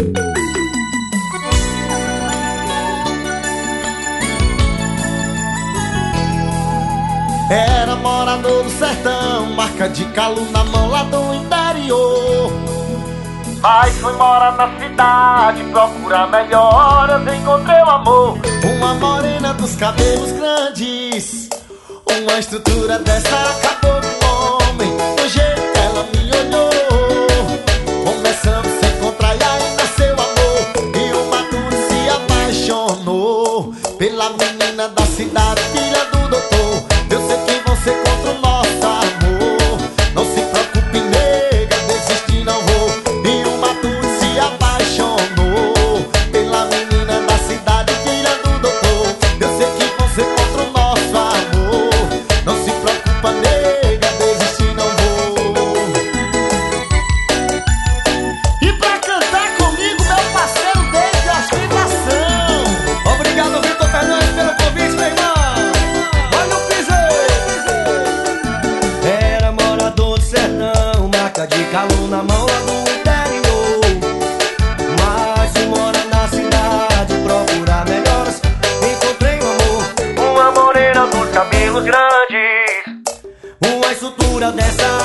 Era morador do sertão, marca de calo na mão lá do interior. Mas fui morar na cidade, procurar melhoras, encontrei o amor. Uma morena dos cabelos grandes, uma estrutura dessa acabou com o homem. Do jeito que ela me olhou, começamos a se encontrar e aí nasceu amor. E o Maturo se apaixonou pela menina da cidade, filha do doutor. Eu sei que vão ser contra o nosso amor. Não se preocupe, nega, desistir não vou. E o Maturo se apaixonou pela menina da cidade, filha do doutor. Eu sei que vão ser contra o nosso amor. Não se preocupa, nega, desistir não vou. E pra cantar comigo, meu parceiro desde a ostentação. Obrigado, Vitor Fernandes, pelo convite, meu irmão. De calor na mão lá do interior, mas se mora na cidade, procurar melhoras, encontrei um amor. Uma morena dos cabelos grandes, uma estrutura dessa